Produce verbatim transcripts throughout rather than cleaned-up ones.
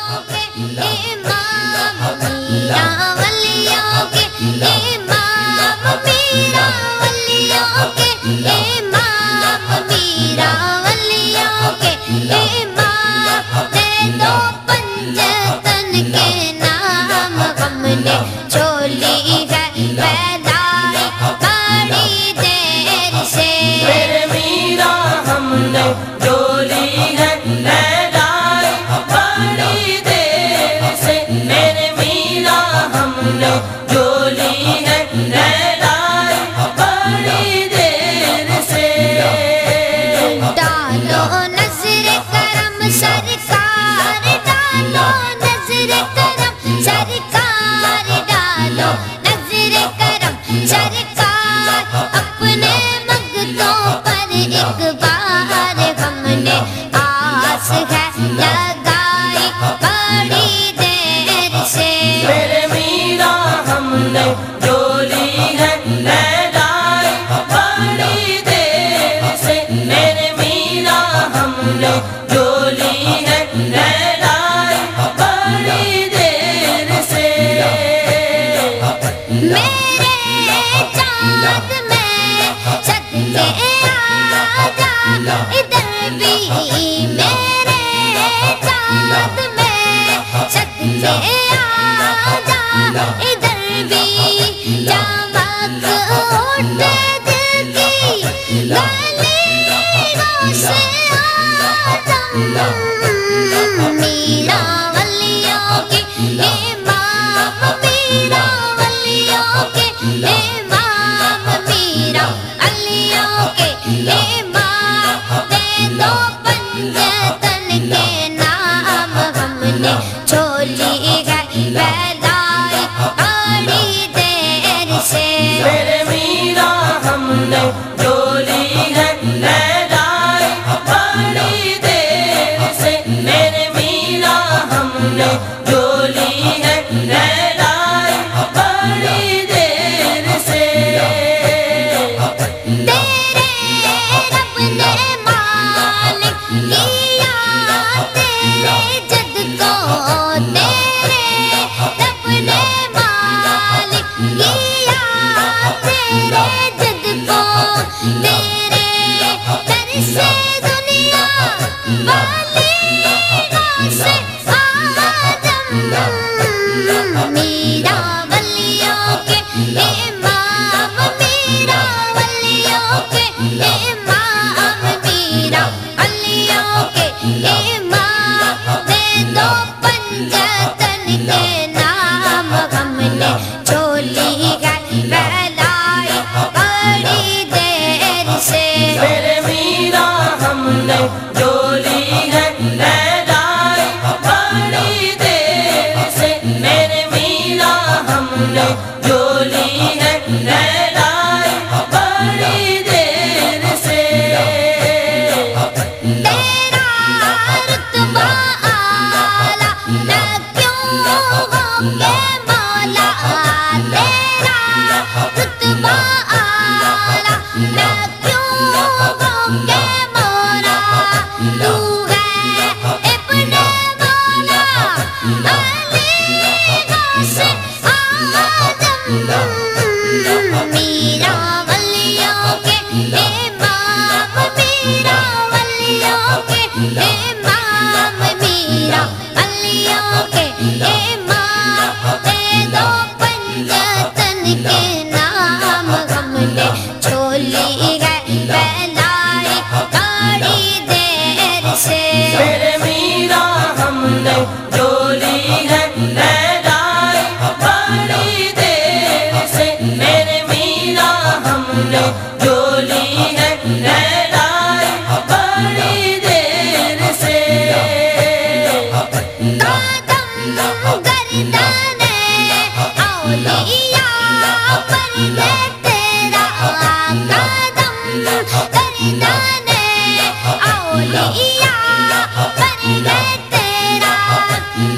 اولیاء پر ہے تیرا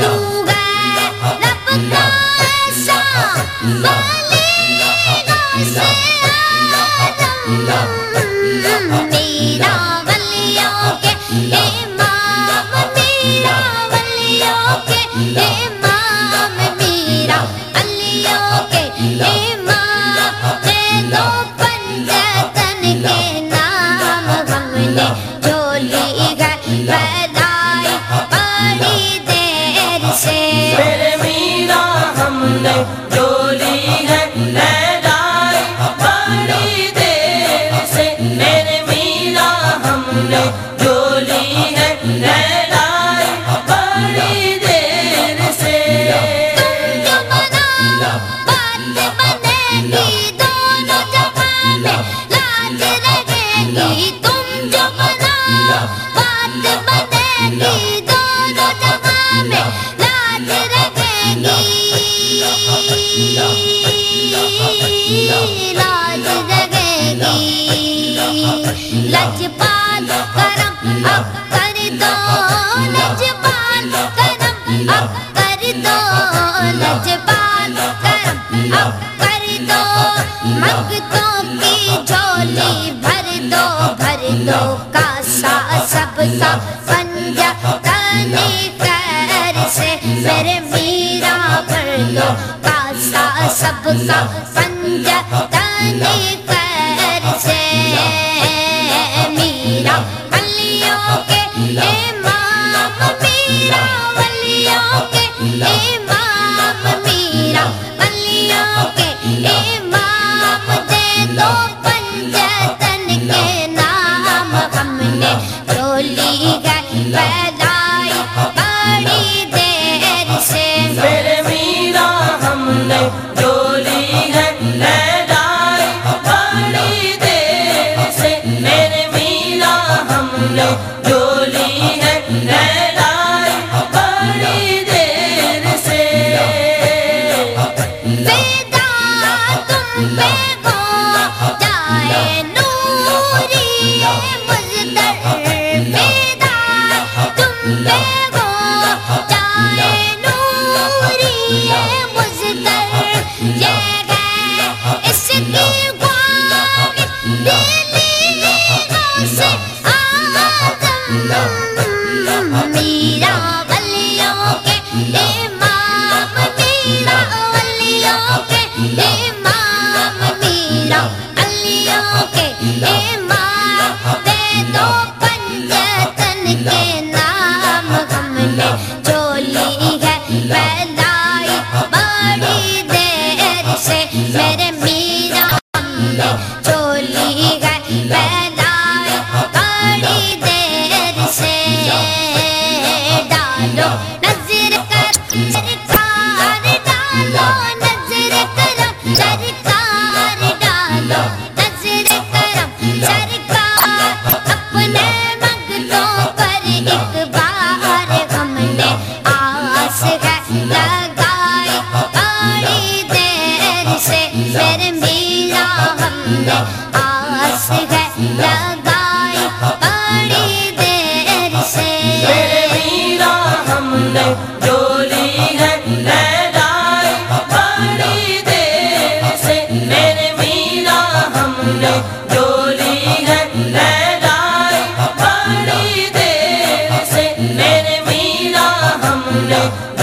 کا پنجہ تنی کر سے میرا ولیوں کے امام میرا ولیوں کے امام میرا ولیوں کے امام دے دو پنجہ تن کے نام ہم نے چولی ہے پیدائی بڑی دیر سے میرے میرا ہم نے چولی ہے پیدائی بڑی دیر سے میرے میرا ہم نے چولی ہے پیدائی بڑی دیر سے فدا تم پہ ہو جائے نوری مزدر فدا تم پہ ہو جائے نوری مزدر یہ ہے اس کی غالب دلیوں سے آدم میرا ولیوں کے امام میرا ولیوں کے امام میرا ولیوں کے امام دے دو پنجہ تن کے نام ہم نے چولی ہے پیدائی بڑی دیر سے میرے میرا ہم نے چولی ہے پیدائی بڑی دیر سے ڈالو نظر کر سرکار ڈالو نظر کرم سرکار ڈالو نظر کرم سرکار اپنے منگلوں پر ایک بار ہم نے آس ہے لگائی بڑی دیر سے میرے میرا ہم نے آس ہے لگائی بڑی دیر سے میرے میرا ہم نے چولی ہے پیدائی بڑی دیر سے میرے میرا ہم نے چولی ہے پیدائی بڑی دیر سے میرے میرا ہم نے